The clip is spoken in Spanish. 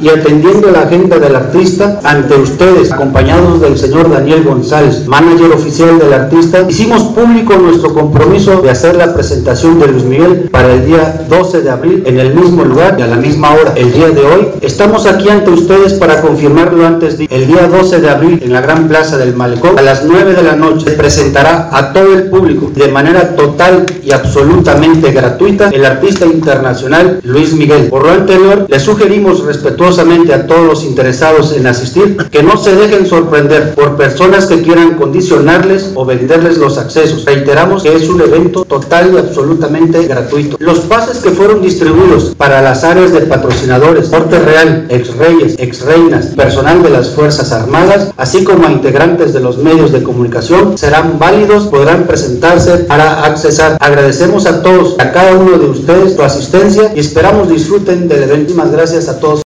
y atendiendo la agenda del artista, ante ustedes, acompañados del señor Daniel González, manager oficial del artista, hicimos público nuestro compromiso de hacer la presentación de Luis Miguel para el día 12 de abril en el mismo lugar y a la misma hora. El día de hoy estamos aquí ante ustedes para confirmarlo antes de el día 12 de abril en la Gran Plaza del Malecón a las 9 de la noche. Se presentará a todo el público de manera total y absolutamente gratuita el artista internacional Luis Miguel. Por lo anterior, le sugerimos respetuosamente a todos los interesados en asistir que no se dejen sorprender por personas que quieran condicionarles o venderles los accesos. Reiteramos que es un evento total y absolutamente gratuito. Los pases que fueron distribuidos para las áreas de patrocinadores, Corte Real, ex-reyes, ex-reinas, personal de las Fuerzas Armadas, así como a integrantes de los medios de comunicación, serán válidos, podrán presentarse para accesar. Agradecemos a todos, a cada uno de ustedes su asistencia y esperamos disfruten del evento. Muchísimas gracias a todos.